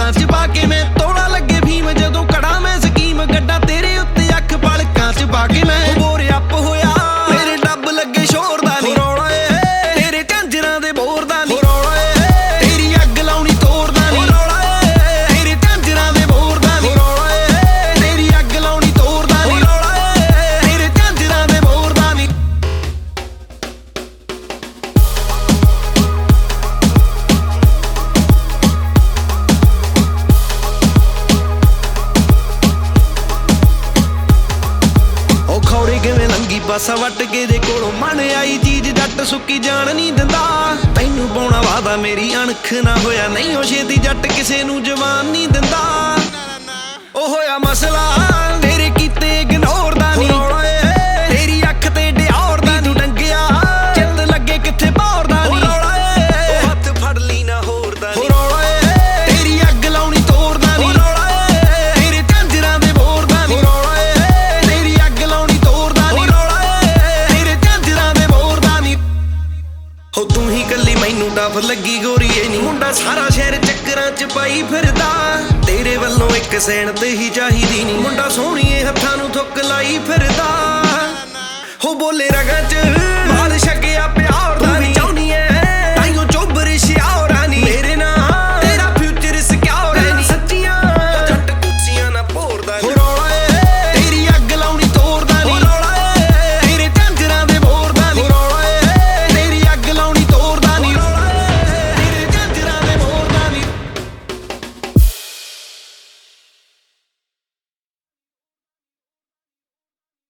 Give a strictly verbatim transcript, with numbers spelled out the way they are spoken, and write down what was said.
ਪਲਕਾਂ ਚ ਪਾ ਕੇ ਮੈਂ ਤੋੜਾ ਲੱਗੇ ਭੀਮ ਜਦੋਂ ਕੜਾ ਮੈਂ ਸਕੀਮ ਗੱਡਾ ਤੇਰੇ ਉੱਤੇ ਅੱਖ ਪਲਕਾਂ ਚ ਪਾ ਕੇ ਮੈਂ ਬੋਰ ਅੱਪ ਹੋਇਆ ਮੇਰੇ ਡੱਬ ਲੱਗੇ ਸ਼ੋਰ ਦਾ ਨੀ ਰੌਲਾ ਏ ਤੇਰੇ ਝਾਂਜਰਾਂ ਦੇ ਬੋਰ ਦਾ ਨੀ ਰੌਲਾ ਏ ਤੇਰੀ ਅੱਗ ਲਾਉਣੀ ਤੋੜਦਾ ਨੀ ਰੌਲਾ ਏ ਤੇਰੇ ਝਾਂਜਰਾਂ ਦੇ ਬੋਰ ਦਾ ਨੀ ਰੌਲਾ ਏ ਤੇਰੀ ਅੱਗ ਲਾਉਣੀ ਤੋੜਦਾ ਨੀ ਰੌਲਾ ਏ ਤੇਰੇ ਝਾਂਜਰਾਂ ਦੇ ਬੋਰ ਦਾ ਨੀ ਖੌੜੇ ਕਿਵੇਂ ਲੰਗੀ ਪਾਸਾ ਵੱਟ ਕੇ ਦੇ ਕੋਲੋਂ ਮਨ ਆਈ ਚੀਜ਼ ਜੱਟ ਸੁੱਕੀ ਜਾਣ ਨਹੀਂ ਦਿੰਦਾ ਤੈਨੂੰ ਪਾਉਣਾ ਵਾਦਾ ਮੇਰੀ ਅਣਖ ਨਾ ਹੋਇਆ ਨਹੀਂ ਉਹ ਛੇਤੀ ਜੱਟ ਕਿਸੇ ਨੂੰ ਜਵਾਨ ਨਹੀਂ ਦਿੰਦਾ ਉਹ ਹੋਇਆ ਮਸਲਾ ਤੇਰੇ ਕੀਤੇ ਇਗਨੋਰ ਦਾ ਨੀ ਰੌਲਾ ਏ ਤੇਰੀ ਅੱਖ ਤੇ ਡਿਓਰ ਦਾ ਤੂੰ ਡੰਗਿਆ ਚਿੱਤ ਲੱਗੇ ਕਿੱਥੇ ਭੌਰ ਦਾ ਨੀ ਰੌਲਾ ਏ ਹੱਥ ਫੜ ਲਈ ਨਾ ਹੋਰ ਦਾ ਨੀ ਰੌਲਾ ਏ ਤੇਰੀ ਅੱਗ ਲਾਉਣੀ ਤੋੜਦਾ ਨੀ ਰੌਲਾ ਏ ਤੇਰੇ ਝਾਂਜਰਾਂ ਦੇ ਬੋਰ ਦਾ ਨੀ ਰੌਲਾ ਏ ਤੇਰੀ ਅੱਗ ਲਾਉਣੀ ਤੋੜਦਾ ਨੀ ਰੌਲਾ ਏ ਤੇਰੇ ਝਾਂਜਰਾਂ ਦੇ ਬੋਰ ਦਾ ਨੀ ਹੋ ਤੂੰ ਹੀ ਕੱਲੀ ਮੈਨੂੰ ਡੱਫ ਲੱਗੀ ਗੋਰੀਏ ਨੀ ਮੁੰਡਾ ਸਾਰਾ ਸ਼ਹਿਰ ਚੱਕਰਾਂ ਚ ਪਾਈ ਫਿਰਦਾ ਤੇਰੇ ਵੱਲੋਂ ਇੱਕ ਸੈਣ ਤੇ ਹੀ ਚਾਹੀਦੀ ਨੀ ਮੁੰਡਾ ਸੋਹਣੀਏ ਹੱਥਾਂ ਨੂੰ ਥੁੱਕ ਲਾਈ ਫਿਰਦਾ ਹੋ ਬੋਲੇ ਰਗਾਂ ਚ ਮਾਲ ਛਕ